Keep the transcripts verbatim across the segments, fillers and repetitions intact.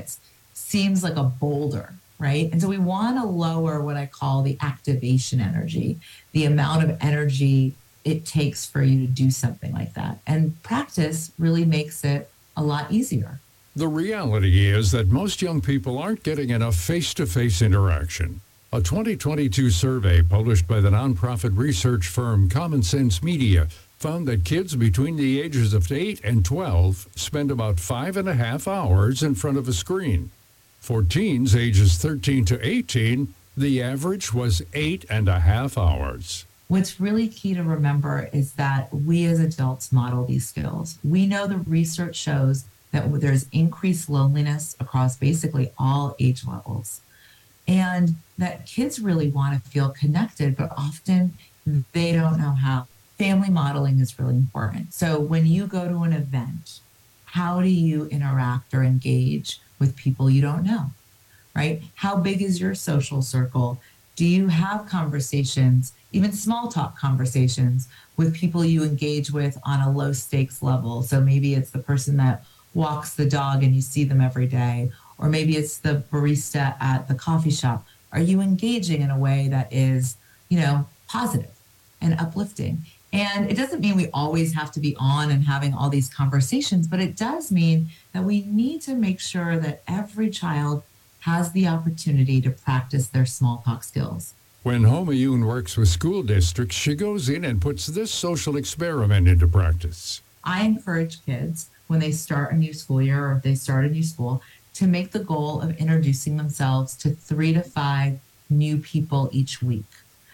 minutes seems like a boulder, right? And so we want to lower what I call the activation energy, the amount of energy it takes for you to do something like that. And practice really makes it a lot easier. The reality is that most young people aren't getting enough face-to-face interaction. A twenty twenty-two survey published by the nonprofit research firm Common Sense Media found that kids between the ages of eight and twelve spend about five and a half hours in front of a screen. For teens ages thirteen to eighteen, the average was eight and a half hours. What's really key to remember is that we as adults model these skills. We know the research shows that there's increased loneliness across basically all age levels, and that kids really want to feel connected, but often they don't know how. Family modeling is really important. So when you go to an event, how do you interact or engage with people you don't know, right? How big is your social circle? Do you have conversations, even small talk conversations, with people you engage with on a low stakes level? So maybe it's the person that walks the dog and you see them every day, or maybe it's the barista at the coffee shop. Are you engaging in a way that is, you know, positive and uplifting? And it doesn't mean we always have to be on and having all these conversations, but it does mean that we need to make sure that every child has the opportunity to practice their small talk skills. When Homa Youn works with school districts, she goes in and puts this social experiment into practice. I encourage kids when they start a new school year or if they start a new school to make the goal of introducing themselves to three to five new people each week.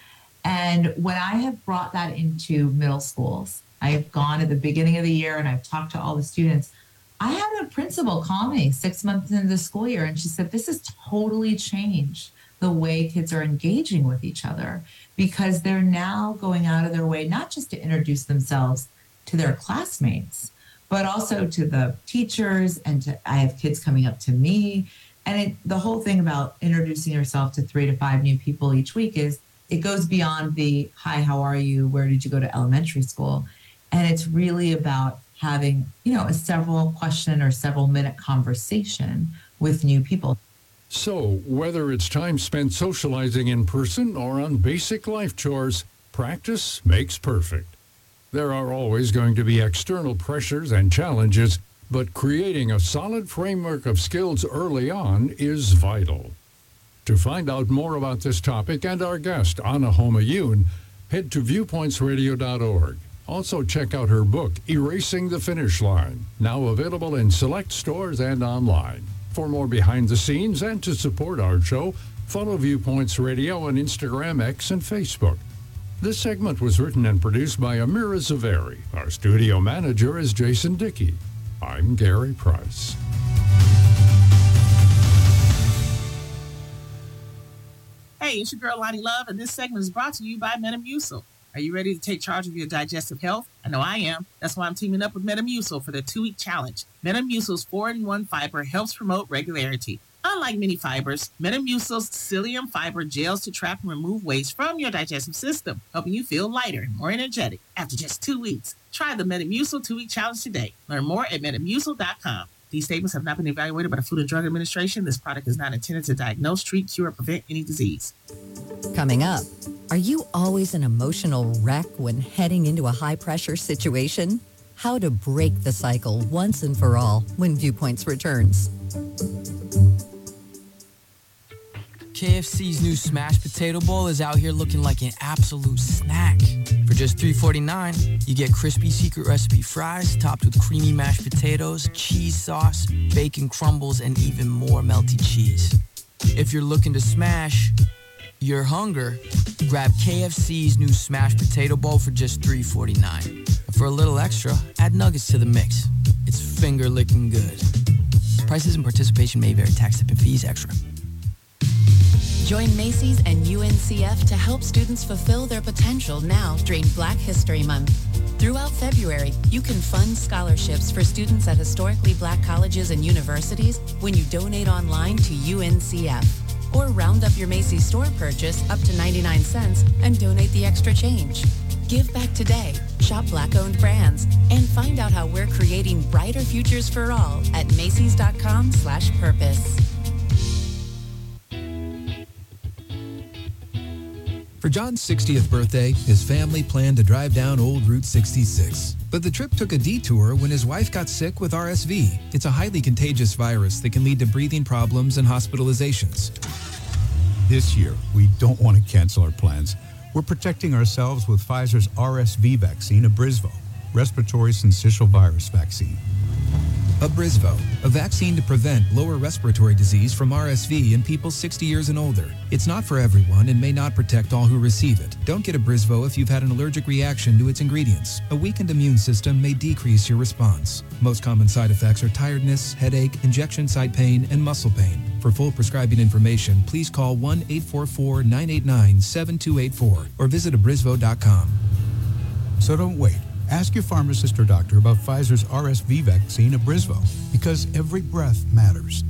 And when I have brought that into middle schools, I have gone at the beginning of the year and I've talked to all the students. I had a principal call me six months into the school year and she said, this has totally changed the way kids are engaging with each other because they're now going out of their way, not just to introduce themselves to their classmates, but also to the teachers and to, I have kids coming up to me. And it, the whole thing about introducing yourself to three to five new people each week is it goes beyond the, hi, how are you? Where did you go to elementary school? And it's really about having, you know, a several question or several minute conversation with new people. So whether it's time spent socializing in person or on basic life chores, practice makes perfect. There are always going to be external pressures and challenges, but creating a solid framework of skills early on is vital. To find out more about this topic and our guest, Anna Homa Youn, head to viewpoints radio dot org. Also check out her book, Erasing the Finish Line, now available in select stores and online. For more behind the scenes and to support our show, follow Viewpoints Radio on Instagram, X, and Facebook. This segment was written and produced by Amira Zaveri. Our studio manager is Jason Dickey. I'm Gary Price. Hey, it's your girl Lonnie Love, and this segment is brought to you by Metamucil. Are you ready to take charge of your digestive health? I know I am. That's why I'm teaming up with Metamucil for the two-week challenge. Metamucil's four in one fiber helps promote regularity. Unlike many fibers, Metamucil's psyllium fiber gels to trap and remove waste from your digestive system, helping you feel lighter and more energetic after just two weeks. Try the Metamucil two-week challenge today. Learn more at metamucil dot com. These statements have not been evaluated by the Food and Drug Administration. This product is not intended to diagnose, treat, cure, or prevent any disease. Coming up, are you always an emotional wreck when heading into a high-pressure situation? How to break the cycle once and for all when Viewpoints returns. K F C's new smashed potato bowl is out here looking like an absolute snack. For just three forty-nine, you get crispy secret recipe fries topped with creamy mashed potatoes, cheese sauce, bacon crumbles, and even more melty cheese. If you're looking to smash your hunger, grab K F C's new smashed potato bowl for just three forty-nine. And for a little extra, add nuggets to the mix. It's finger-licking good. Prices and participation may vary. Tax, tip, and fees extra. Join Macy's and U N C F to help students fulfill their potential now during Black History Month. Throughout February, you can fund scholarships for students at historically Black colleges and universities when you donate online to U N C F. Or round up your Macy's store purchase up to ninety-nine cents and donate the extra change. Give back today, shop Black-owned brands, and find out how we're creating brighter futures for all at Macy's.com slash purpose. For John's sixtieth birthday, his family planned to drive down Old Route sixty-six. But the trip took a detour when his wife got sick with R S V. It's a highly contagious virus that can lead to breathing problems and hospitalizations. This year, we don't want to cancel our plans. We're protecting ourselves with Pfizer's R S V vaccine, Abrysvo, respiratory syncytial virus vaccine. Abrysvo, a vaccine to prevent lower respiratory disease from R S V in people sixty years and older. It's not for everyone and may not protect all who receive it. Don't get Abrysvo if you've had an allergic reaction to its ingredients. A weakened immune system may decrease your response. Most common side effects are tiredness, headache, injection site pain, and muscle pain. For full prescribing information, please call one eight four four, nine eight nine, seven two eight four or visit abrysvo dot com. So don't wait. Ask your pharmacist or doctor about Pfizer's R S V vaccine, Abrysvo, because every breath matters.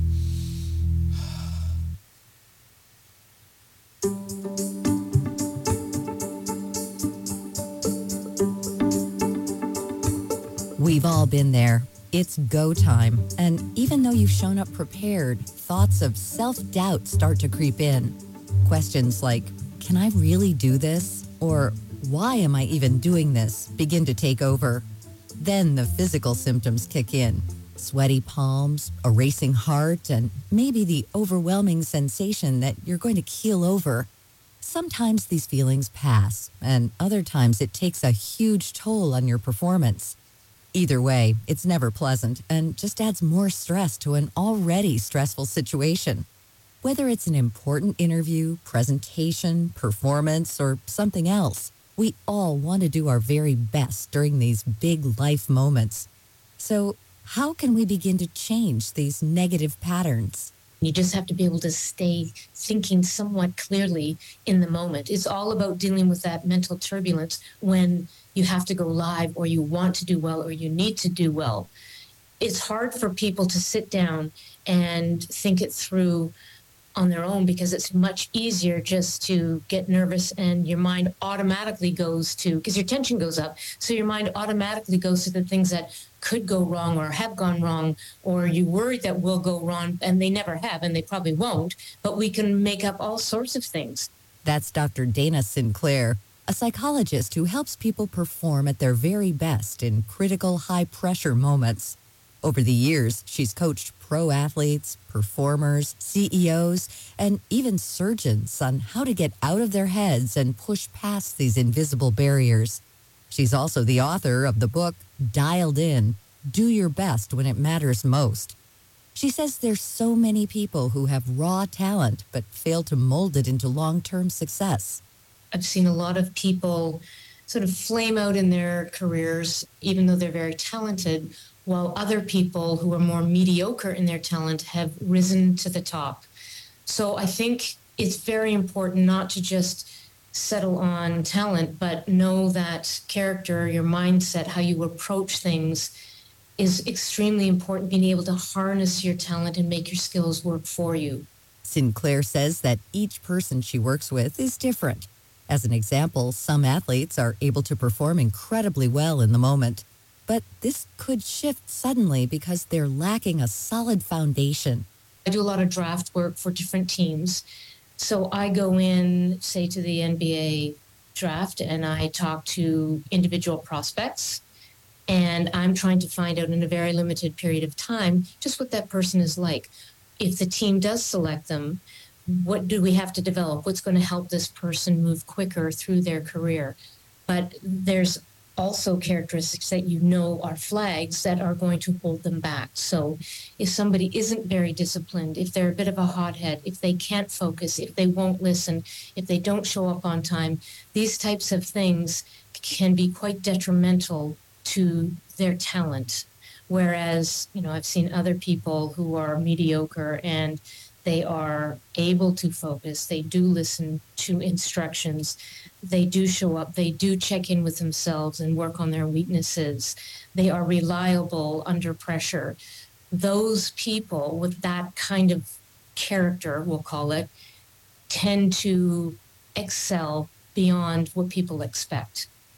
We've all been there. It's go time. And even though you've shown up prepared, thoughts of self-doubt start to creep in. Questions like, can I really do this? Or why am I even doing this? Begin to take over. Then the physical symptoms kick in. Sweaty palms, a racing heart, and maybe the overwhelming sensation that you're going to keel over. Sometimes these feelings pass, and other times it takes a huge toll on your performance. Either way, it's never pleasant and just adds more stress to an already stressful situation. Whether it's an important interview, presentation, performance, or something else, we all want to do our very best during these big life moments. So, how can we begin to change these negative patterns? You just have to be able to stay thinking somewhat clearly in the moment. It's all about dealing with that mental turbulence when you have to go live or you want to do well or you need to do well. It's hard for people to sit down and think it through on their own because it's much easier just to get nervous and your mind automatically goes to, because your tension goes up, so your mind automatically goes to the things that could go wrong or have gone wrong, or you worry that will go wrong, and they never have, and they probably won't, but we can make up all sorts of things. That's Doctor Dana Sinclair, a psychologist who helps people perform at their very best in critical high-pressure moments. Over the years, she's coached pro athletes, performers, C E Os, and even surgeons on how to get out of their heads and push past these invisible barriers. She's also the author of the book, Dialed In, Do Your Best When It Matters Most. She says there's so many people who have raw talent but fail to mold it into long-term success. I've seen a lot of people sort of flame out in their careers, even though they're very talented, while other people who are more mediocre in their talent have risen to the top. So I think it's very important not to just settle on talent, but know that character, your mindset, how you approach things is extremely important, being able to harness your talent and make your skills work for you. Sinclair says that each person she works with is different. As an example, some athletes are able to perform incredibly well in the moment. But this could shift suddenly because they're lacking a solid foundation. I do a lot of draft work for different teams. So I go in, say, to the N B A draft, and I talk to individual prospects. And I'm trying to find out in a very limited period of time just what that person is like. If the team does select them, what do we have to develop? What's going to help this person move quicker through their career? But there's also characteristics that you know are flags that are going to hold them back. So if somebody isn't very disciplined, if they're a bit of a hothead, if they can't focus, if they won't listen, if they don't show up on time, these types of things can be quite detrimental to their talent. Whereas, you know, I've seen other people who are mediocre and they are able to focus. They do listen to instructions. They do show up. They do check in with themselves and work on their weaknesses. They are reliable under pressure. Those people with that kind of character, we'll call it, tend to excel beyond what people expect.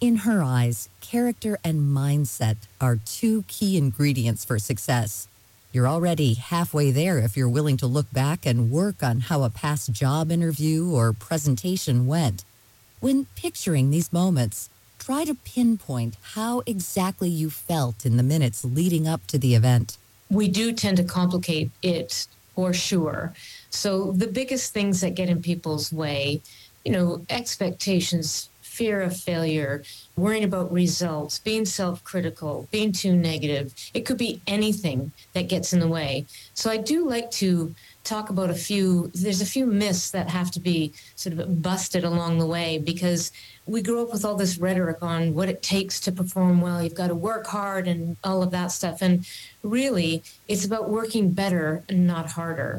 In her eyes, character and mindset are two key ingredients for success. You're already halfway there if you're willing to look back and work on how a past job interview or presentation went. When picturing these moments, try to pinpoint how exactly you felt in the minutes leading up to the event. We do tend to complicate it for sure. So the biggest things that get in people's way, you know, expectations, fear of failure, worrying about results, being self-critical, being too negative. It could be anything that gets in the way. So I do like to talk about a few, there's a few myths that have to be sort of busted along the way, because we grew up with all this rhetoric on what it takes to perform well. You've got to work hard and all of that stuff. And really, it's about working better and not harder.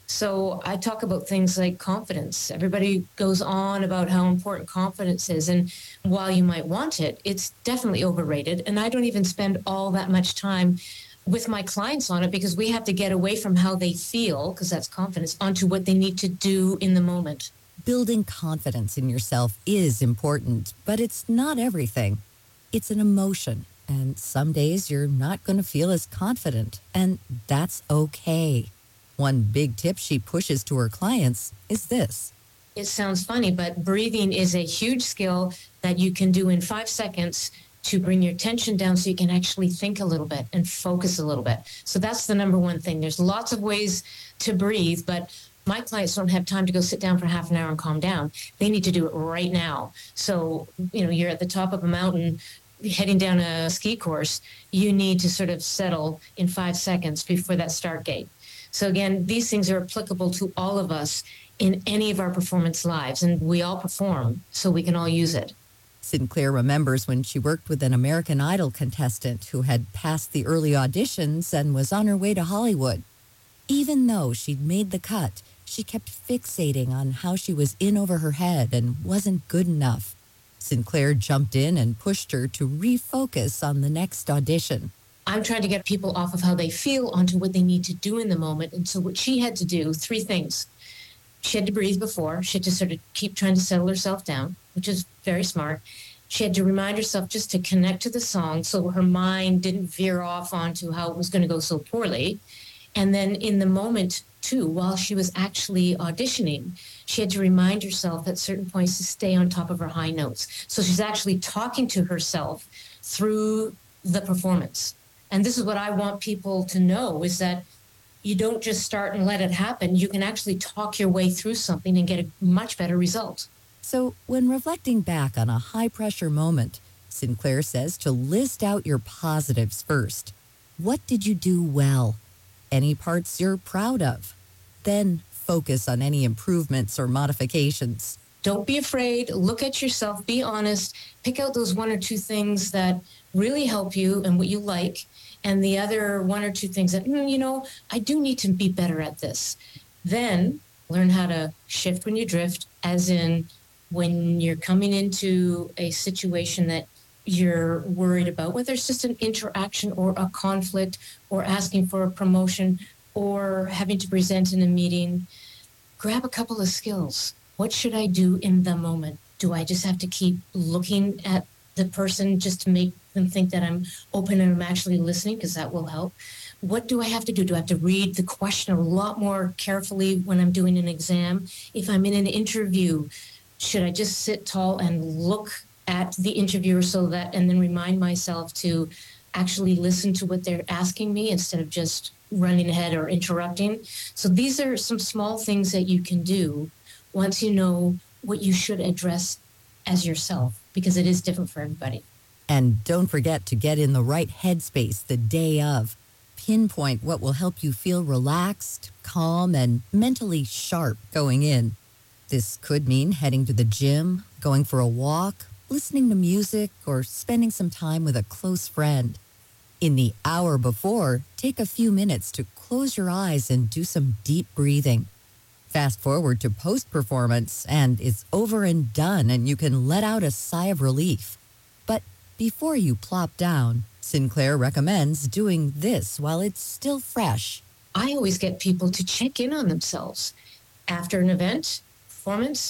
So I talk about things like confidence. Everybody goes on about how important confidence is. And while you might want it, it's definitely overrated. And I don't even spend all that much time with my clients on it, because we have to get away from how they feel, because that's confidence, onto what they need to do in the moment. Building confidence in yourself is important, but it's not everything. It's an emotion, and some days you're not going to feel as confident, and that's okay. One big tip she pushes to her clients is this. It sounds funny, but breathing is a huge skill that you can do in five seconds to bring your tension down so you can actually think a little bit and focus a little bit. So that's the number one thing. There's lots of ways to breathe, but my clients don't have time to go sit down for half an hour and calm down. They need to do it right now. So, you know, you're at the top of a mountain heading down a ski course. You need to sort of settle in five seconds before that start gate. So again, these things are applicable to all of us in any of our performance lives, and we all perform, so we can all use it. Sinclair remembers when she worked with an American Idol contestant who had passed the early auditions and was on her way to Hollywood. Even though she'd made the cut, she kept fixating on how she was in over her head and wasn't good enough. Sinclair jumped in and pushed her to refocus on the next audition. I'm trying to get people off of how they feel onto what they need to do in the moment. And so what she had to do, three things. She had to breathe before. She had to sort of keep trying to settle herself down, which is very smart. She had to remind herself just to connect to the song so her mind didn't veer off onto how it was going to go so poorly. And then in the moment, too, while she was actually auditioning, she had to remind herself at certain points to stay on top of her high notes. So she's actually talking to herself through the performance. And this is what I want people to know, is that you don't just start and let it happen. You can actually talk your way through something and get a much better result. So when reflecting back on a high-pressure moment, Sinclair says to list out your positives first. What did you do well? Any parts you're proud of? Then focus on any improvements or modifications. Don't be afraid. Look at yourself. Be honest. Pick out those one or two things that really help you and what you like, and the other one or two things that, mm, you know, I do need to be better at this. Then learn how to shift when you drift, as in when you're coming into a situation that you're worried about, whether it's just an interaction or a conflict or asking for a promotion or having to present in a meeting, grab a couple of skills. What should I do in the moment? Do I just have to keep looking at the person just to make them think that I'm open and I'm actually listening, because that will help? What do I have to do? Do I have to read the question a lot more carefully when I'm doing an exam? If I'm in an interview, should I just sit tall and look at the interviewer so that, and then remind myself to actually listen to what they're asking me instead of just running ahead or interrupting? So these are some small things that you can do once you know what you should address as yourself, because it is different for everybody. And don't forget to get in the right headspace the day of. Pinpoint what will help you feel relaxed, calm, and mentally sharp going in. This could mean heading to the gym, going for a walk, listening to music, or spending some time with a close friend. In the hour before, take a few minutes to close your eyes and do some deep breathing. Fast forward to post-performance, and it's over and done, and you can let out a sigh of relief. But before you plop down, Sinclair recommends doing this while it's still fresh. I always get people to check in on themselves after an event, performance,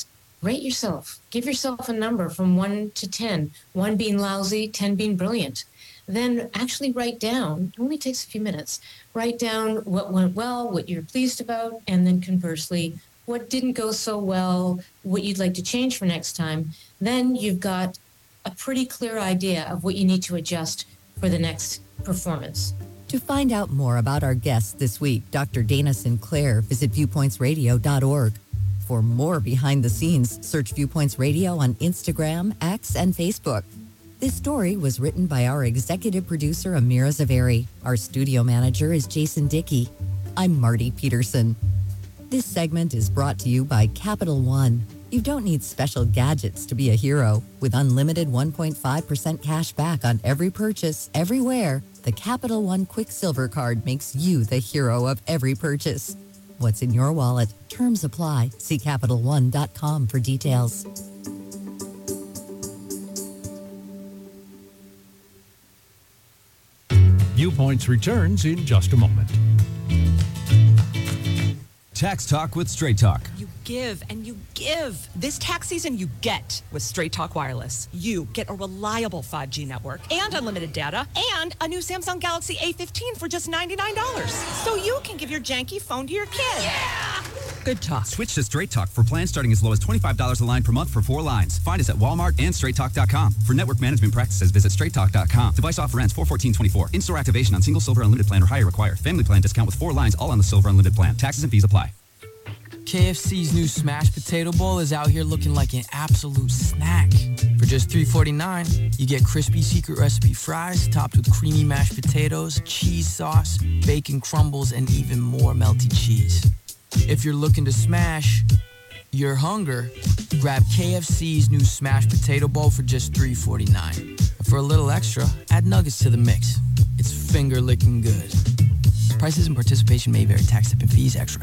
rate yourself. Give yourself a number from one to ten, one being lousy, ten being brilliant. Then actually write down, it only takes a few minutes, write down what went well, what you're pleased about, and then conversely, what didn't go so well, what you'd like to change for next time. Then you've got a pretty clear idea of what you need to adjust for the next performance. To find out more about our guests this week, Doctor Dana Sinclair, visit viewpoints radio dot org. For more behind the scenes, search Viewpoints Radio on Instagram, X, and Facebook. This story was written by our executive producer, Amira Zaveri. Our studio manager is Jason Dickey. I'm Marty Peterson. This segment is brought to you by Capital One. You don't need special gadgets to be a hero. With unlimited one point five percent cash back on every purchase, everywhere, the Capital One Quicksilver Card makes you the hero of every purchase. What's in your wallet? Terms apply. See Capital One dot com for details. Viewpoints returns in just a moment. Tax Talk with Straight Talk. You give and you give. This tax season, you get with Straight Talk Wireless. You get a reliable five G network and unlimited data and a new Samsung Galaxy A fifteen for just ninety-nine dollars. So you can give your janky phone to your kid. Yeah! Good talk. Switch to Straight Talk for plans starting as low as twenty-five dollars a line per month for four lines. Find us at Walmart and straight talk dot com. For network management practices, visit straight talk dot com. Device offer ends four fourteen twenty-four. In-store activation on single Silver Unlimited plan or higher required. Family plan discount with four lines all on the Silver Unlimited plan. Taxes and fees apply. K F C's new Smash Potato Bowl is out here looking like an absolute snack. For just three forty-nine, you get crispy secret recipe fries topped with creamy mashed potatoes, cheese sauce, bacon crumbles, and even more melty cheese. If you're looking to smash your hunger, grab K F C's new Smash Potato Bowl for just three forty-nine. For a little extra, add nuggets to the mix. It's finger-licking good. Prices and participation may vary. Tax, tip, and fees extra.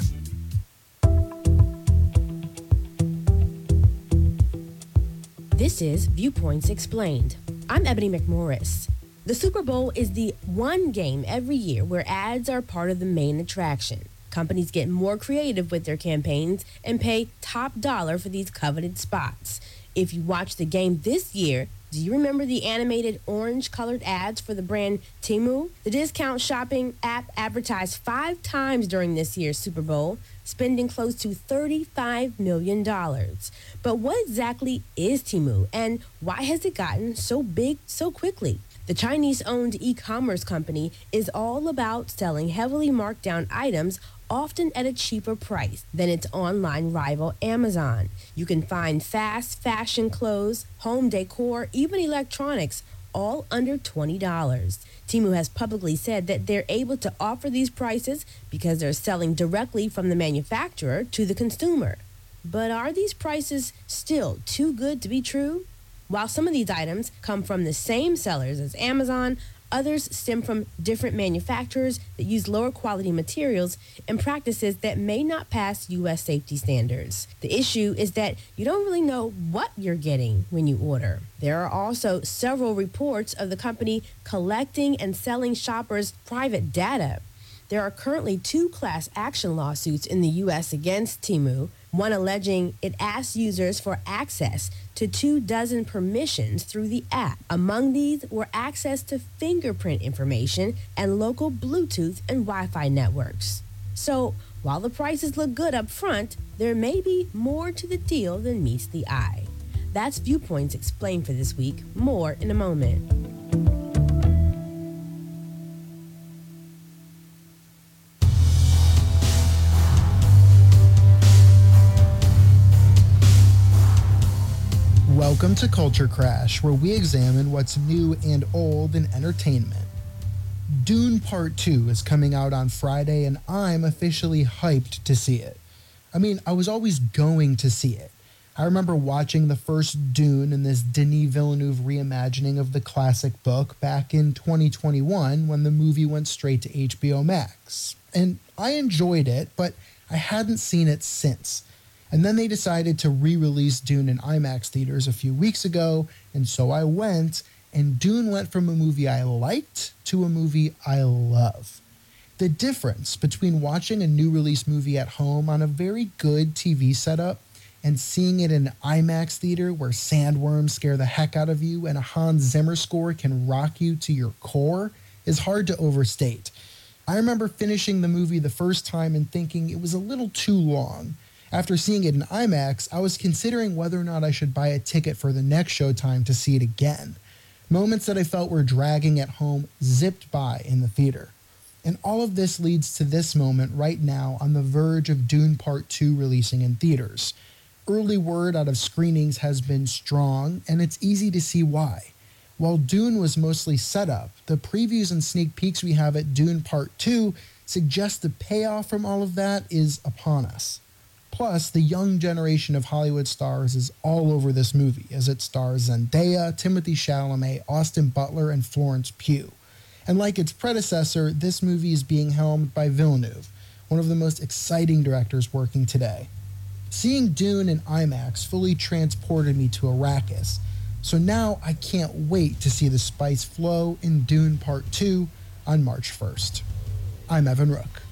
This is Viewpoints Explained. I'm Ebony McMorris. The Super Bowl is the one game every year where ads are part of the main attraction. Companies get more creative with their campaigns and pay top dollar for these coveted spots. If you watch the game this year, do you remember the animated orange-colored ads for the brand Temu? The discount shopping app advertised five times during this year's Super Bowl, spending close to thirty-five million dollars. But what exactly is Temu, and why has it gotten so big so quickly? The Chinese-owned e-commerce company is all about selling heavily marked down items, often at a cheaper price than its online rival Amazon. You can find fast fashion clothes, home decor, even electronics, all under twenty dollars. Temu has publicly said that they're able to offer these prices because they're selling directly from the manufacturer to the consumer. But are these prices still too good to be true? While some of these items come from the same sellers as Amazon, others stem from different manufacturers that use lower quality materials and practices that may not pass U S safety standards. The issue is that you don't really know what you're getting when you order. There are also several reports of the company collecting and selling shoppers' private data. There are currently two class action lawsuits in the U S against Temu, one alleging it asks users for access to two dozen permissions through the app. Among these were access to fingerprint information and local Bluetooth and Wi-Fi networks. So, while the prices look good up front, there may be more to the deal than meets the eye. That's Viewpoints Explained for this week. More in a moment. Welcome to Culture Crash, where we examine what's new and old in entertainment. Dune Part two is coming out on Friday, and I'm officially hyped to see it. I mean, I was always going to see it. I remember watching the first Dune in this Denis Villeneuve reimagining of the classic book back in twenty twenty-one when the movie went straight to H B O Max. And I enjoyed it, but I hadn't seen it since. And then they decided to re-release Dune in IMAX theaters a few weeks ago, and so I went, and Dune went from a movie I liked to a movie I love. The difference between watching a new release movie at home on a very good T V setup and seeing it in an IMAX theater where sandworms scare the heck out of you and a Hans Zimmer score can rock you to your core is hard to overstate. I remember finishing the movie the first time and thinking it was a little too long. After seeing it in IMAX, I was considering whether or not I should buy a ticket for the next showtime to see it again. Moments that I felt were dragging at home zipped by in the theater. And all of this leads to this moment right now on the verge of Dune Part two releasing in theaters. Early word out of screenings has been strong, and it's easy to see why. While Dune was mostly set up, the previews and sneak peeks we have at Dune Part two suggest the payoff from all of that is upon us. Plus, the young generation of Hollywood stars is all over this movie, as it stars Zendaya, Timothée Chalamet, Austin Butler, and Florence Pugh. And like its predecessor, this movie is being helmed by Villeneuve, one of the most exciting directors working today. Seeing Dune in IMAX fully transported me to Arrakis, so now I can't wait to see the spice flow in Dune Part two on March first. I'm Evan Rook.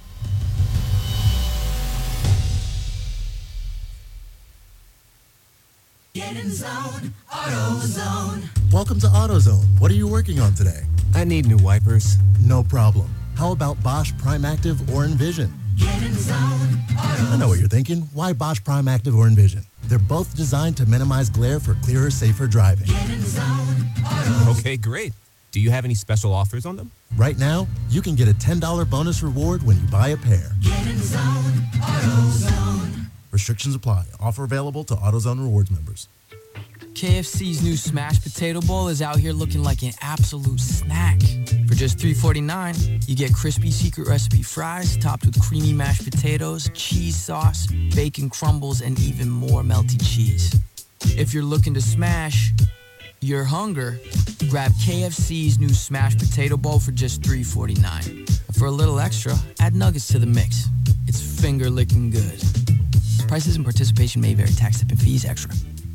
Get in zone, AutoZone. Welcome to AutoZone. What are you working on today? I need new wipers. No problem. How about Bosch Prime Active or Envision? Get in zone, AutoZone. I know what you're thinking. Why Bosch Prime Active or Envision? They're both designed to minimize glare for clearer, safer driving. Get in zone, AutoZone. Okay, great. Do you have any special offers on them? Right now, you can get a ten dollars bonus reward when you buy a pair. Get in zone, AutoZone. Restrictions apply. Offer available to AutoZone Rewards members. K F C's new smashed potato bowl is out here looking like an absolute snack. For just three forty-nine, you get crispy secret recipe fries topped with creamy mashed potatoes, cheese sauce, bacon crumbles, and even more melty cheese. If you're looking to smash your hunger, grab K F C's new smashed potato bowl for just three forty-nine. And for a little extra, add nuggets to the mix. It's finger-licking good. Prices and participation may vary. Tax, tip, and fees extra.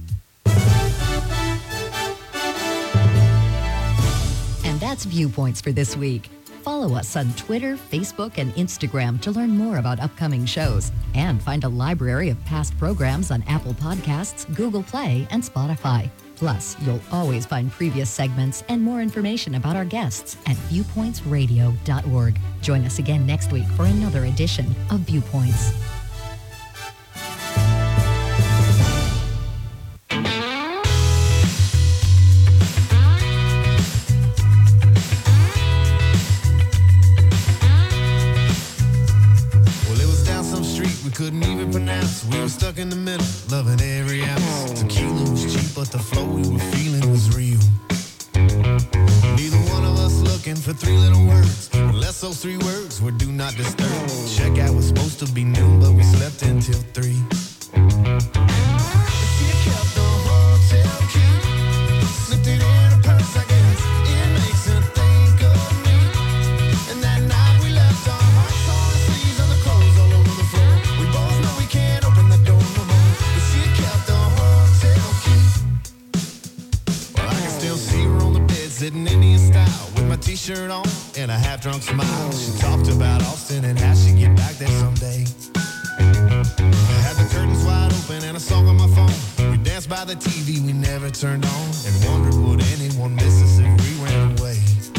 And that's Viewpoints for this week. Follow us on Twitter, Facebook, and Instagram to learn more about upcoming shows and find a library of past programs on Apple Podcasts, Google Play, and Spotify. Plus, you'll always find previous segments and more information about our guests at viewpoints radio dot org. Join us again next week for another edition of Viewpoints. Couldn't even pronounce. We were stuck in the middle, loving every ounce. Tequila was cheap, but the flow we were feeling was real. Neither one of us looking for three little words, unless those three words were do not disturb. Checkout was supposed to be noon, but we slept until three. She kept the hotel key, slipped it in her purse, I guess. It makes her think of me. And that night we left our hearts on the sleeves of the clothes all over the floor. We both know we can't open the door no more, but she kept the hotel key. Well, I can still see her on the bed, sitting Indian style, with my t-shirt on and a half-drunk smile. She talked about Austin and how she'd get back there someday. I had the curtains wide open and a song on my phone. We danced by the T V we never turned on, and wondered would anyone miss us if we ran away.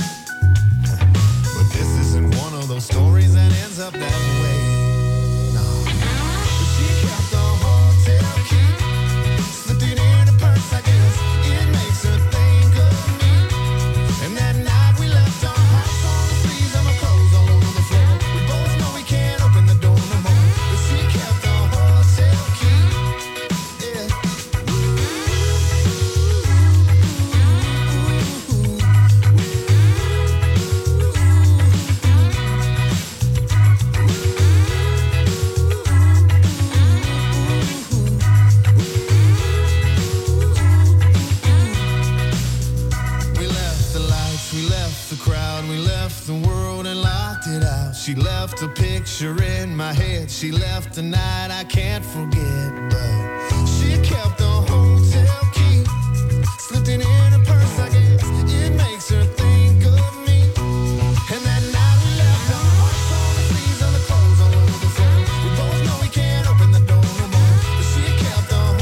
But this isn't one of those stories that ends up that way. No. But she kept the hotel key, slipped it in her purse, I guess. It makes her think of me. And that night we left our hearts on the sleeves of our clothes all over the floor. We both know we can't open the door no more, but she kept the hotel key. Yeah. We left the lights, we left the crowd, we left the world and locked it out. She left a picture in my head, she left a night I can't forget. But she kept the hotel key, slipped it in her purse, I guess. It makes her think of me. And that night we left our hearts on the sleeves of the clothes all over the floor. We both know we can't open the door no more, but she kept the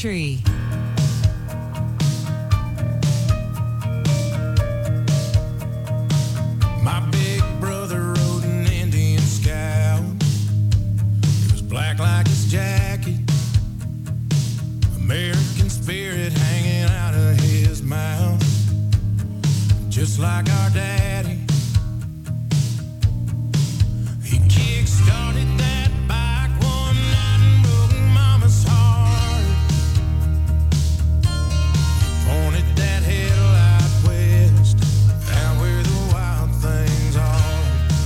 country. My big brother rode an Indian Scout. It was black like his jacket, American spirit hanging out of his mouth, just like our daddy. He kick-started that bike one night and broke Mama's heart. He pointed that headlight west, out where the wild things are.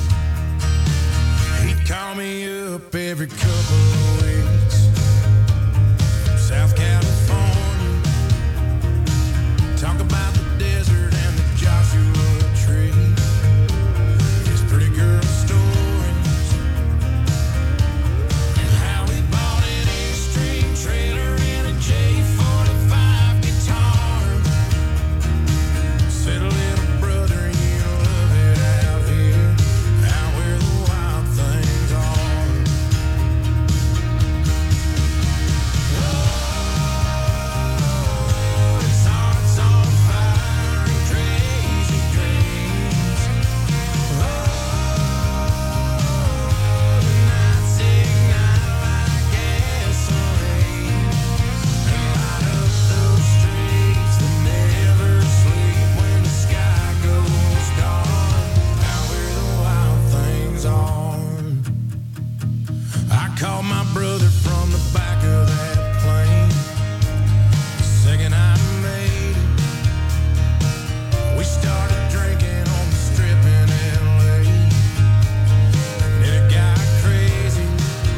He'd call me up every couple of weeks from South California, talk about the desert and the Joshua tree, his pretty girl stories, and how he bought an Airstream trailer and a J forty-five guitar. Said, little brother, you love it out here, out where the wild things are. Oh, it's hearts on fire and crazy dreams. Oh, the nights ignite like gasoline and light up those streets that never sleep when the sky goes dark, out where the wild things are. I called my brother from the back of that plane the second I made it. We started drinking on the strip in L A, and it got crazy.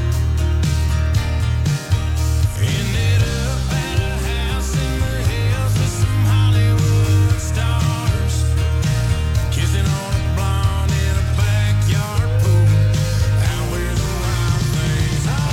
Ended up at a house in the hills with some Hollywood stars, kissing on a blonde in a backyard pool, out where the wild things are.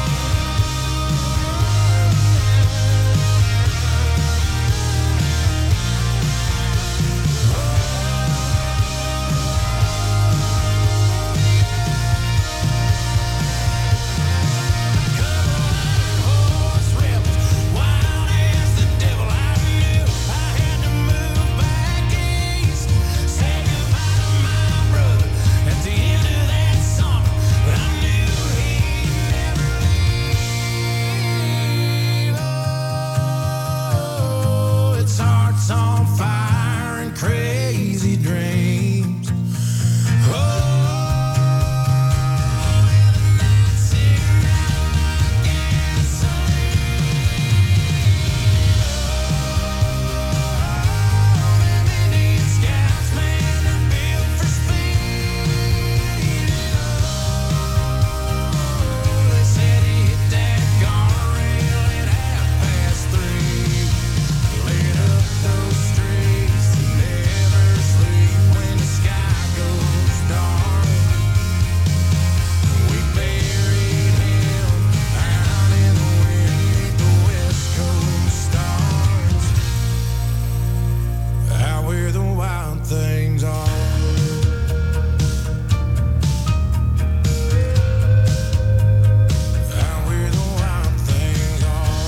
Horse rebels, wild as the devil. I knew I had to move back east, say goodbye to my brother at the end of that summer, but I knew he'd never leave. Oh, it's hearts on fire and crazy dreams. Oh, and the nights ignite like gasoline. Them Indian Scouts, man, they're built for speed. Oh, they said he hit that guardrail at half past three, lit up those streets that never sleep when the sky goes dark. We buried him out in the wind beneath the West Coast stars, out where the wild things are. Out where the wild things are.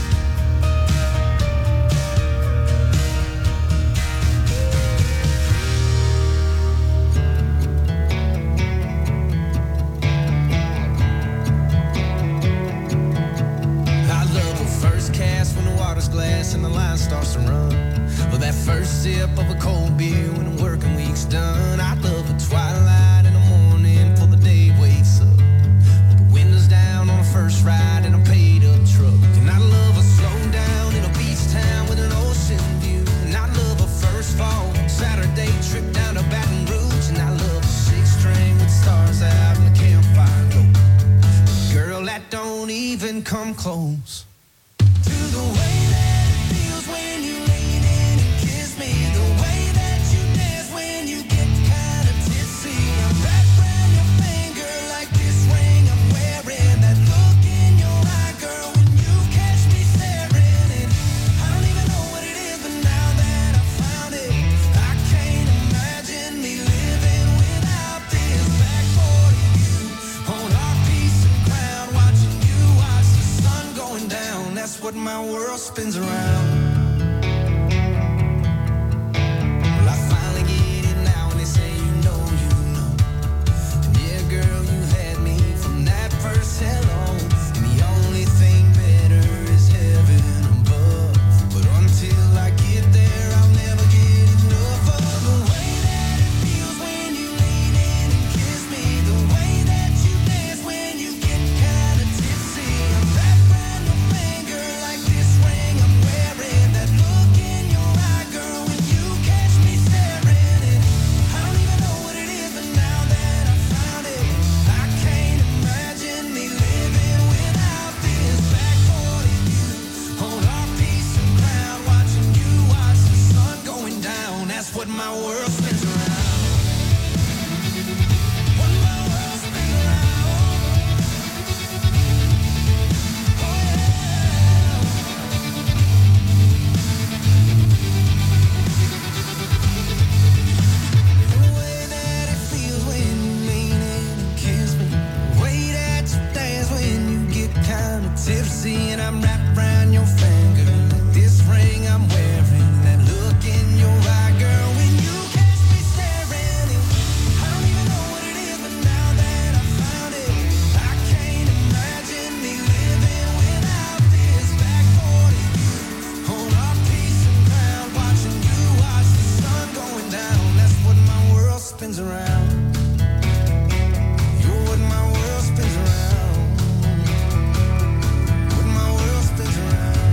I love a first cast when the water's glass and the line starts to run. Or that first sip of a cold beer when the working week's done. I love a twilight in the morning before the day wakes up. With the windows down on a first ride in a paid up truck. And I love a slow down in a beach town with an ocean view. And I love a first fall Saturday trip down to Baton Rouge. And I love a six string with stars out in the campfire glow. Girl, that don't even come close to the way that it feels when you lean in and kiss me. The way that you dance when you get kind of tipsy. I'm wrapped around your finger like this ring I'm wearing. That look in your eye, girl, when you catch me staring. And I don't even know what it is, but now that I found it, I can't imagine me living without this. Back for you on our piece of ground, watching you watch the sun going down. spins around. Well, I finally get it now, and they say you know, you know. And yeah, girl, you had me from that first hello. And the only thing better is heaven above. But until I get there, I'll never get enough of the way that it feels when you lean in and kiss me. The way that you dance when you get kinda tipsy. I'm wrapped around your finger like this ring I'm wearing. That look in your eye, girl, when you catch me staring. And I don't even know what it is, but now that I found it, I can't imagine me living without this. Back forty view on our piece of ground, watching you watch the sun going down. That's what my world spins around. What my world spins around. Oh yeah. The way that it feels when you lean in and kiss me. The way that you dance when you get kinda tipsy. And I'm wrapped around your finger like this ring I'm wearing. That look in your eye, girl, when you catch me staring. And I don't even know what it is, but now that I found it, I can't imagine me living without this. Back forty view on our piece of ground, watching you watch the sun going down. That's what my world spins around. You're what my world spins around. What my world spins around.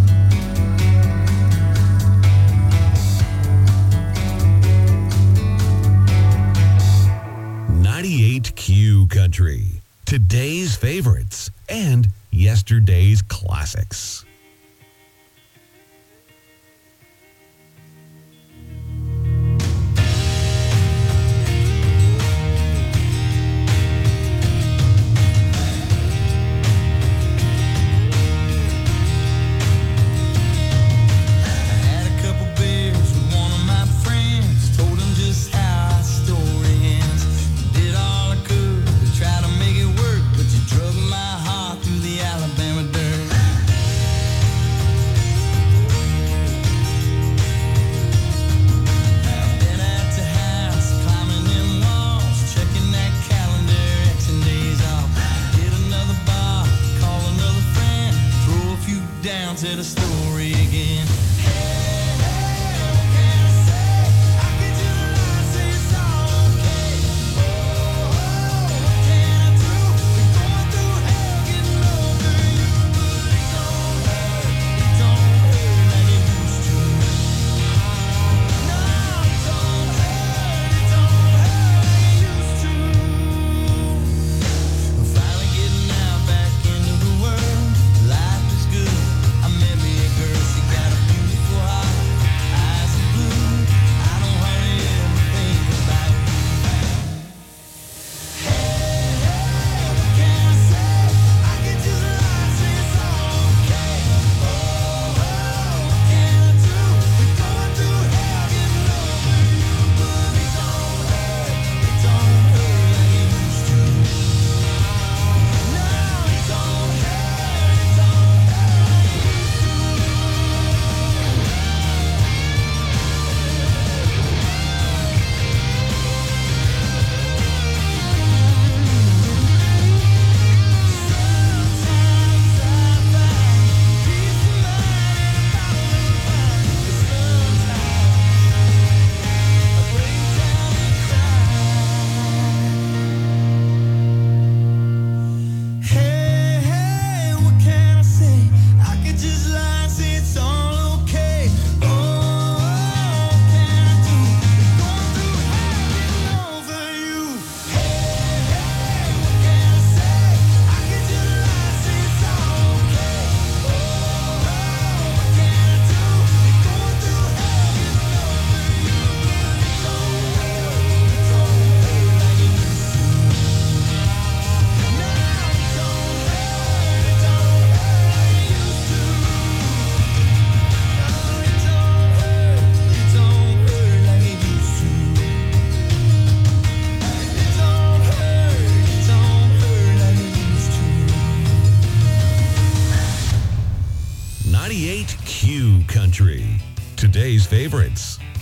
ninety-eight Q Country. Today's favorites and yesterday's classics. I had a couple beers with one of my friends, told him just how our story ends. Did all I could to try to make it work, but you drug my heart through the Alabama dirt.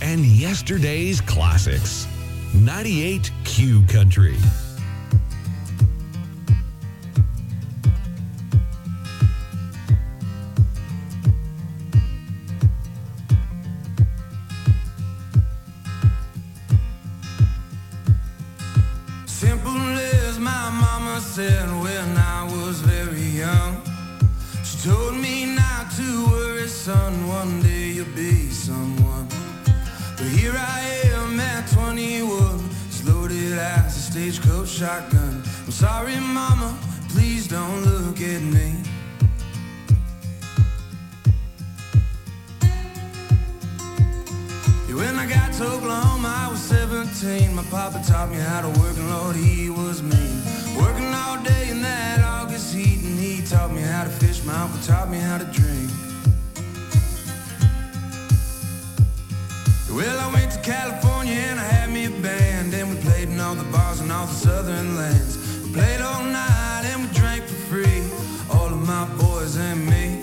and yesterday's classics. ninety-eight Q Country. Simple as my mama said when I was very young. She told me not to worry, son, one day you'll be someone. But here I am at twenty-one, as loaded as a stagecoach shotgun. I'm sorry, mama, please don't look at me. Yeah, when I got to Oklahoma, I was seventeen. My papa taught me how to work, and Lord, he was mean. Working all day in that August heat, and he taught me how to fish. My uncle taught me how to drink. Well, I went to California and I had me a band, and we played in all the bars in all the southern lands. We played all night and we drank for free, all of my boys and me.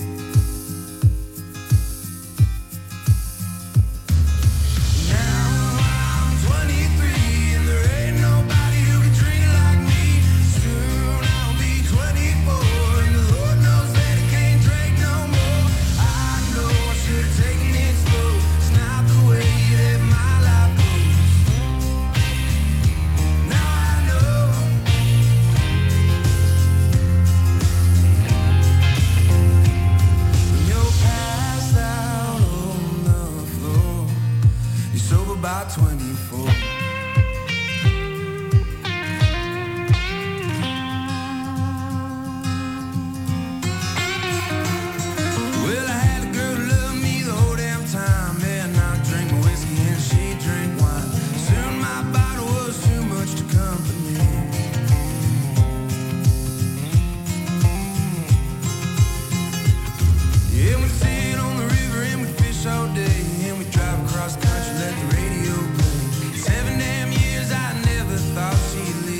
Now I'm twenty-three and there ain't nobody who can drink like me. Soon I'll be twenty-four and the Lord knows that I can't drink no more. I know I should have taken it slow. It's not the way that my life goes. Now I know. When you're passed out on the floor, you're sober by twenty-four. Well, I had a girl who loved me the whole damn time, and I drank my whiskey and she drank wine. Soon my bottle was too much to comfort me. Yeah, we sit on the river and we fish all day, and we drive across the country, let the radio play. Seven damn years I never thought she'd leave.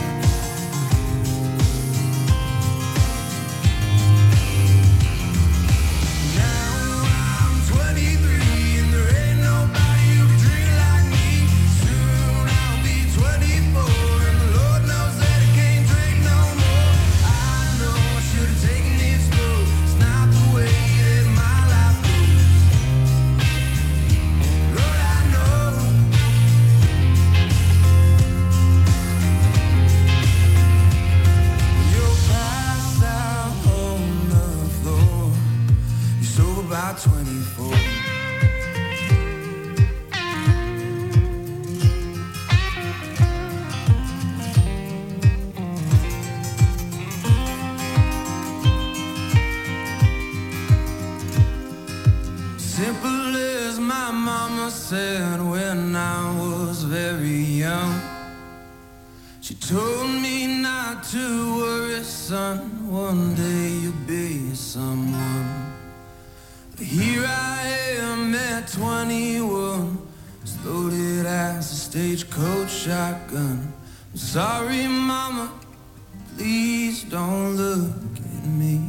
Now I'm twenty-three and there ain't nobody who can drink like me. Soon I'll be twenty-four and the Lord knows that I can't drink no more. I know I should have taken it slow. It's not the way that my life goes. Lord, I know. You're passed out on the floor. You're sober by twenty-four. Simple as my mama said when I was very young. She told me not to worry, son, one day you'll be someone. But here I am at twenty-one, as loaded as a stagecoach shotgun. I'm sorry, mama, please don't look at me.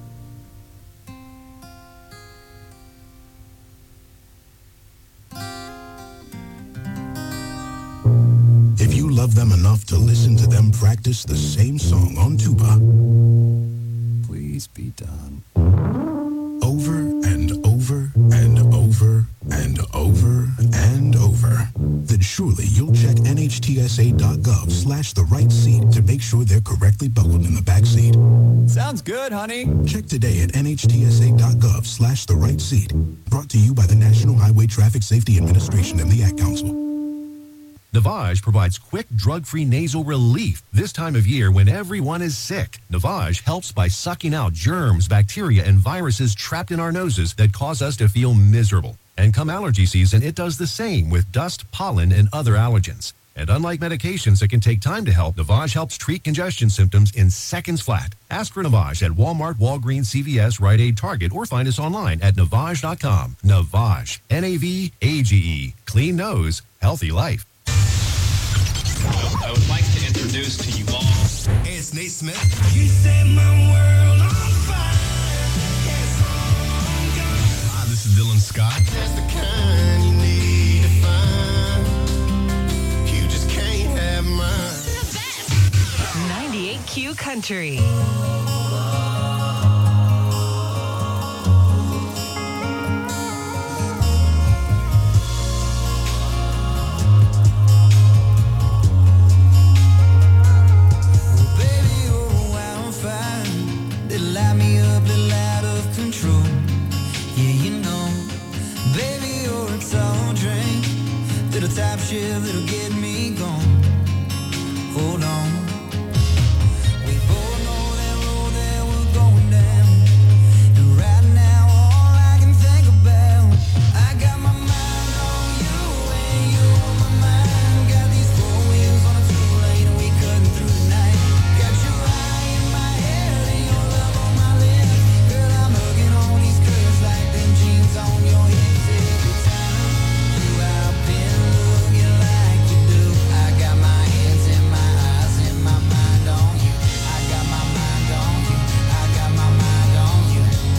If you love them enough to listen to them practice the same song on tuba, please be done. Over and over and over and over and over, then surely you'll check N H T S A dot gov slash the right seat to make sure they're correctly buckled in the back seat. Sounds good, honey. Check today at N H T S A dot gov slash the right seat. Brought to you by the National Highway Traffic Safety Administration and the Ad Council. Navage provides quick, drug-free nasal relief this time of year when everyone is sick. Navage helps by sucking out germs, bacteria, and viruses trapped in our noses that cause us to feel miserable. And come allergy season, it does the same with dust, pollen, and other allergens. And unlike medications that can take time to help, Navage helps treat congestion symptoms in seconds flat. Ask for Navage at Walmart, Walgreens, C V S, Rite Aid, Target, or find us online at Navage dot com. Navage. N A V A G E. Clean nose, healthy life. I would like to introduce to you all. Hey, it's Nate Smith. You set my world on fire. Yes, oh God. Hi, this is Dylan Scott. That's the kind you need to Country. Type shit that'll get me gone. Hold on. We both know that road that we're going down. And right now, all I can think about, I got my mind on you and you on my mind. Got these four wheels on a two-lane and we cutting through the night. Got your eye in my head and your love on my lips. Girl, I'm hugging on these curves like them jeans on your hips every time you out been looking like you do. I got my hands in my eyes and my mind on you. I got my mind on you. I got my mind on you.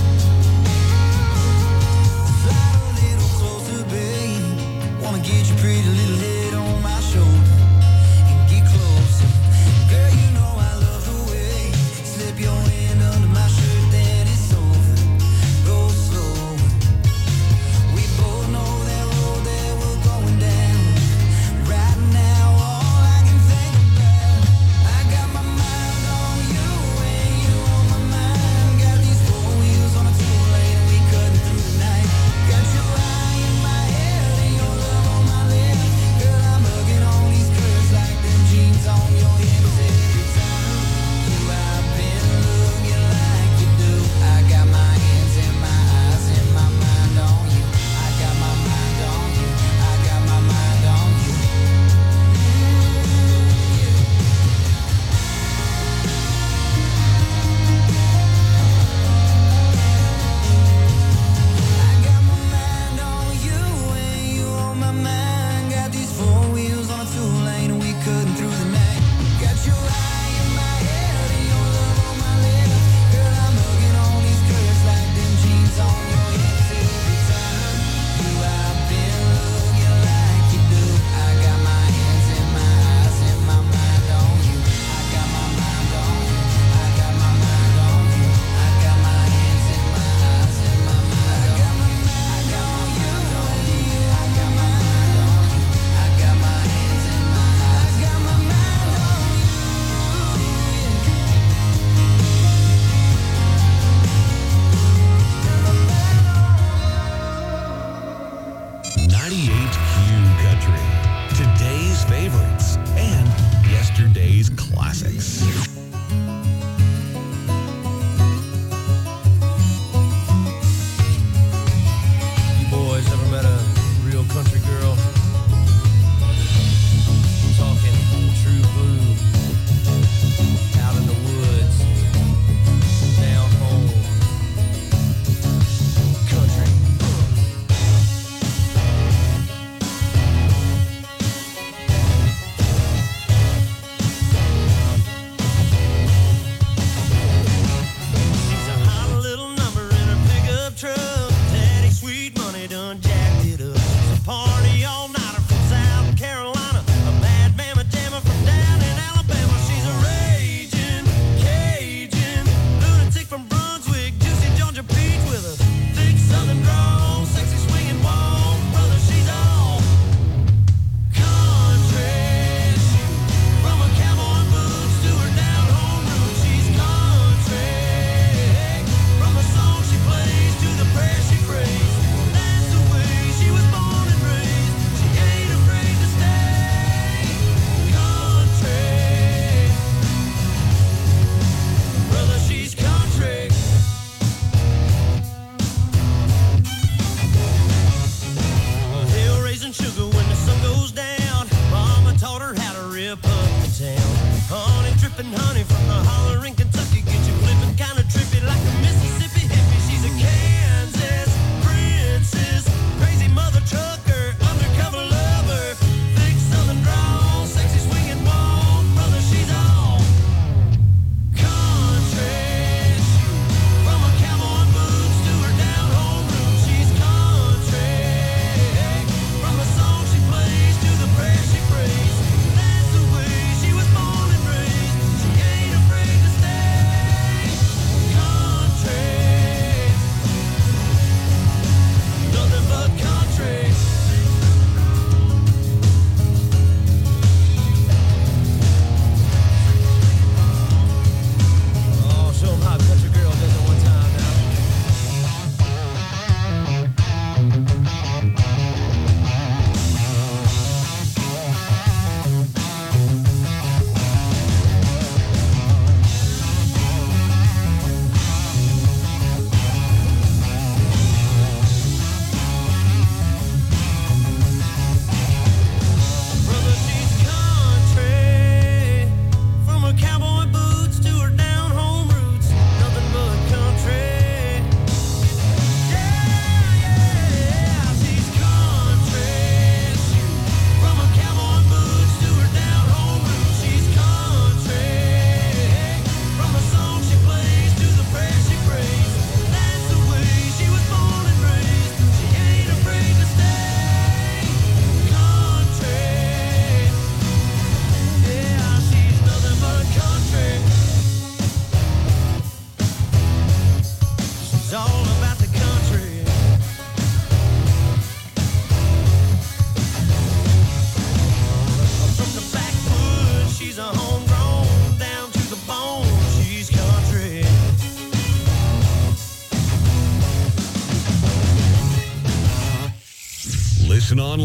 Slide a little closer, babe. Wanna get your pretty little head on my shoulder and get closer. Girl, you know I love the way you slip your hand under my shirt, then it's over. Go slow. We both know that road that we're going down. Right now, all I can think about, I got my mind on you and you on my mind. Got these four wheels on a two-lane and we cutting through the night. Got your eye in my head and your love on my lips.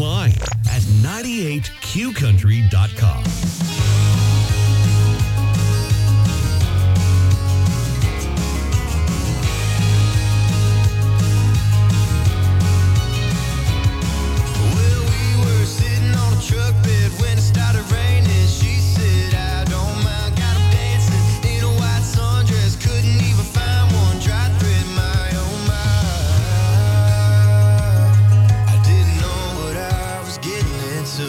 online at ninety-eight q country dot com. Well, we were sitting on a truck bed when it started raining. She said, I don't mind, got 'em dancing in a white sundress. Couldn't even find one dry thread, my oh my. I didn't know what I was getting into.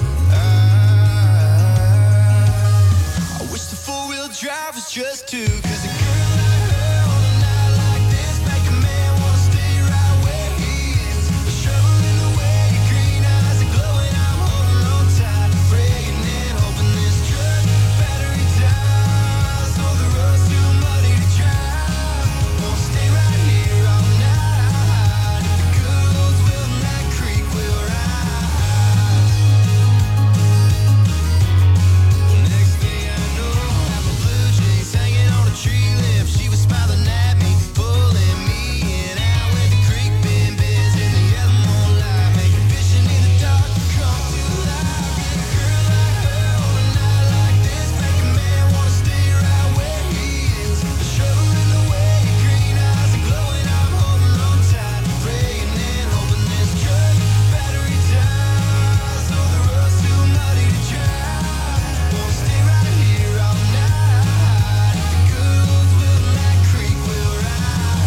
I, I wish the four-wheel drive was just two, 'cause a girl like her on a night like this make a man wanna stay right where he is. A shovel in the way, your green eyes are glowing. I'm holding on tight, praying and hoping this truck battery dies. So the road's too muddy to drive. Won't stay right here all night. If the good old Wilton that creek will rise. The next thing I know, half a blue jays hanging on a tree limb. She was smiling at me, pulling me in. Out where the creek been biz in the yellow moonlight, making fishing in the dark come to life. And a girl like her on a night like this make a man wanna stay right where he is. A shovel in the way, your green eyes are glowing. I'm holding on tight, praying and hoping this truck battery dies. So the road's too muddy to drive. Won't stay right here all night. If the good old Wilton that creek will rise.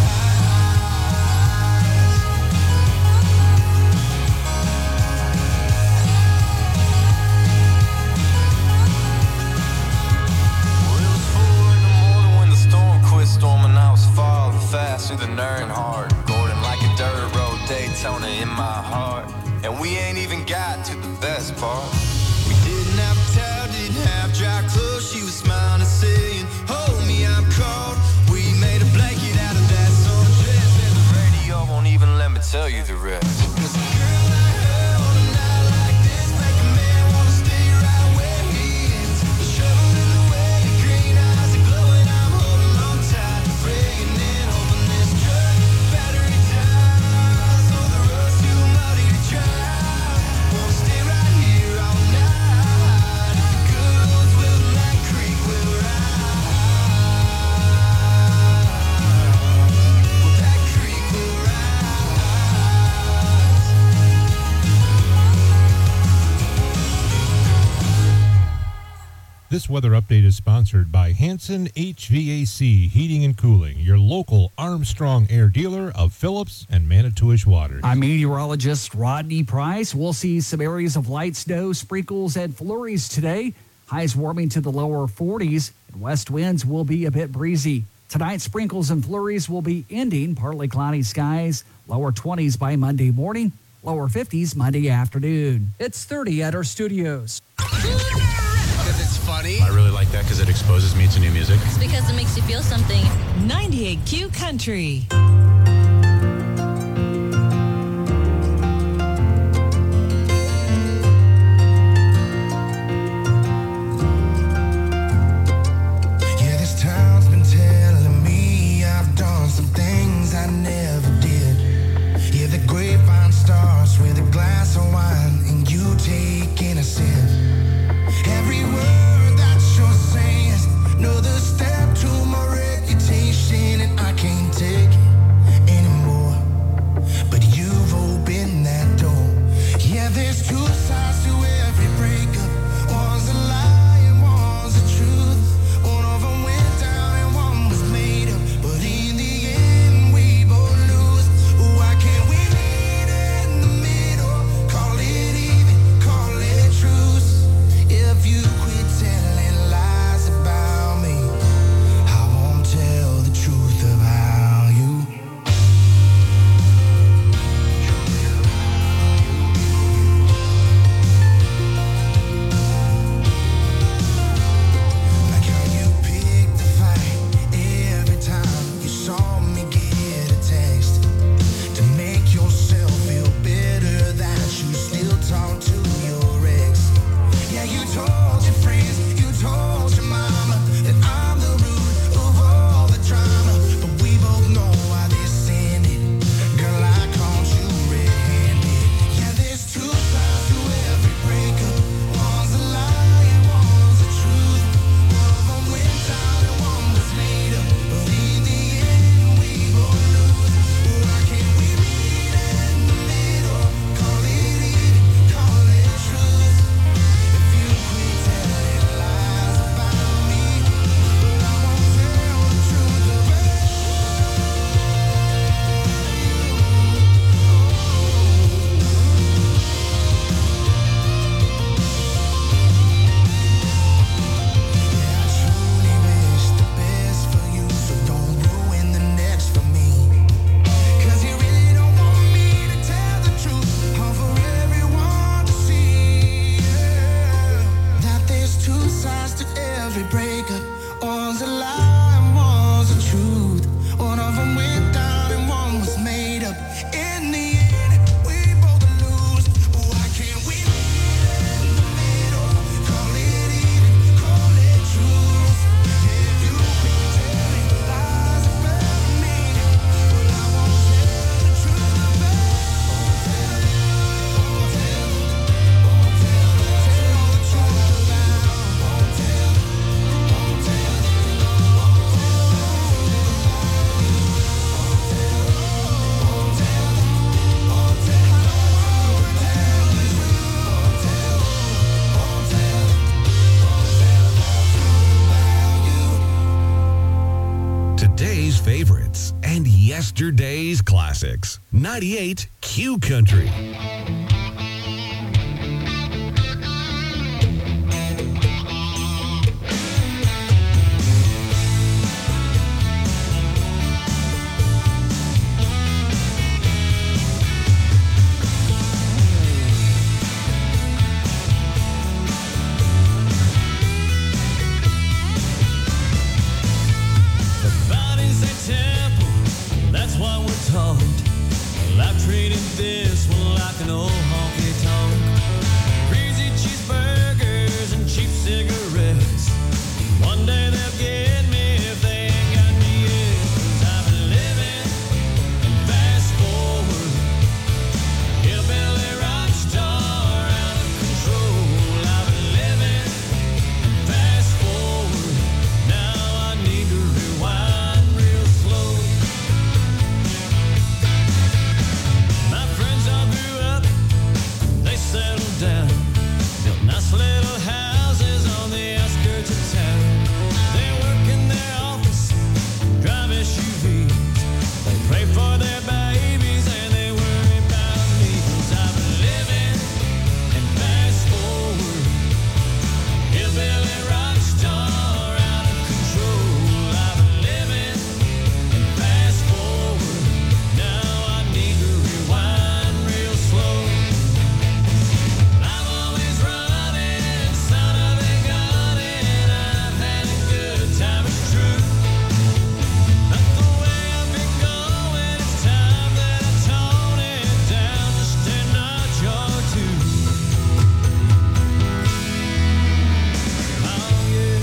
Well, it was four in the morning when the storm quit storming. I was falling fast through the Earnhardt Gordon like a dirt road Daytona in my heart. And we ain't even got to the best part. We didn't have a towel, didn't have dry clothes. She was smiling and saying, hold me, I'm cold. We made a blanket out of that sundress, and the radio won't even let me tell you the rest. 'Cause a girl like her on a night like this make a man wanna stay right where he is. A shovel in the way, your green eyes are glowing. I'm holding on tight, praying and hoping this truck battery dies. So the road's too muddy to drive. Won't stay right here all night. If the good old Wilton that creek will rise. Well, that creek will rise. This weather update is sponsored by Hanson H V A C Heating and Cooling, your local Armstrong Air dealer of Phillips and Manitowish waters. I'm meteorologist Rodney Price. We'll see some areas of light snow, sprinkles, and flurries today. Highs warming to the lower forties, and west winds will be a bit breezy. Tonight, sprinkles and flurries will be ending. Partly cloudy skies, lower twenties by Monday morning, lower fifties Monday afternoon. It's thirty at our studios. Because it's funny. I really like that because it exposes me to new music. It's because it makes you feel something. ninety-eight Q Country. Yeah, this town's been telling me I've done some things I never did. Yeah, the grapevine starts with a glass of wine and you taking a sip. Every word that you're saying is another step to my reputation, and I can't take it anymore. But you've opened that door. Yeah, there's two sides to every breakup. One's a lie and one's the truth. One of them went down and one was made up. But in the end, we both lose. Why can't we meet in the middle? Call it even, call it truce. If you quit telling lies about me, I won't tell the truth about you. favorites and yesterday's classics. ninety-eight Q Country. Well, I've treated this one like an old honky tonk. Greasy cheeseburgers and cheap cigarettes. One day they'll get me if they ain't got me yet. 'Cause I've been living in fast forward. Hillbilly rock star out of control. I've been living in fast forward. Now I need to rewind real slow. My friends all grew up, they settled down, built nice little houses on the outskirts of town. They work in their office, drive S U Vs, they pray for their babies and they worry about me. 'Cause I've been living in fast forward, hillbilly rock star out of control. I've been living in fast forward. Now I need to rewind real slow. I'm always running, son of a gun, and I've had a good time, it's true. Not the way I've been going, it's time that I tone it down just a notch or two. Oh yeah.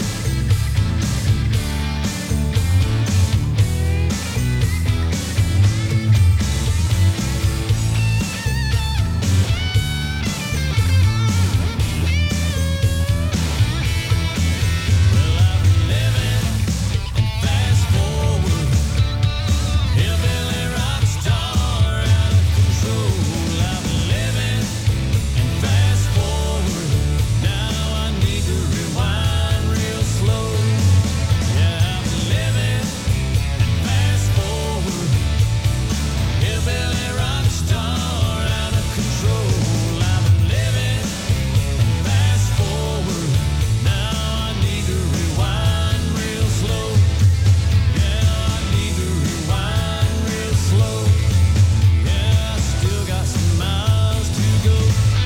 Well, I've been living in fast forward, hillbilly rock star out of control. I've been living in fast forward. Now I need to rewind real slow. Yeah, I've been living in fast forward, hillbilly rock star out of control. I've been living in fast forward. Now I need to rewind real slow. Yeah, I need to rewind real slow. Yeah, I still got some miles to go.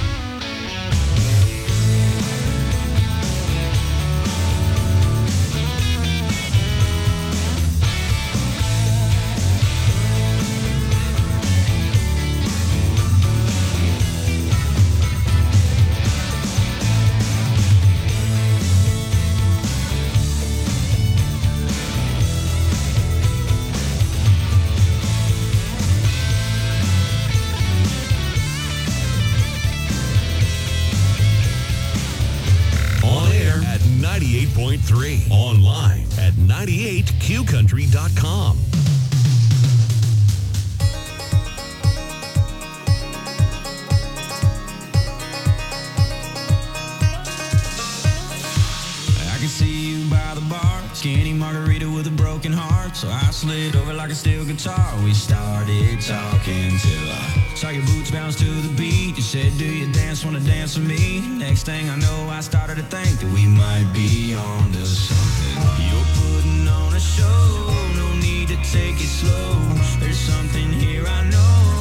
On air at ninety-eight point three. Online at ninety-eight Q country dot com. I can see you by the bar, skinny margarita with a broken heart. So I slid over like a steel guitar. We started talking till I saw your boots bounce to the beat. You said, do you dance, wanna dance with me? Next thing I know, I started to think that we might be on to something. You're putting on a show, no need to take it slow. There's something here I know.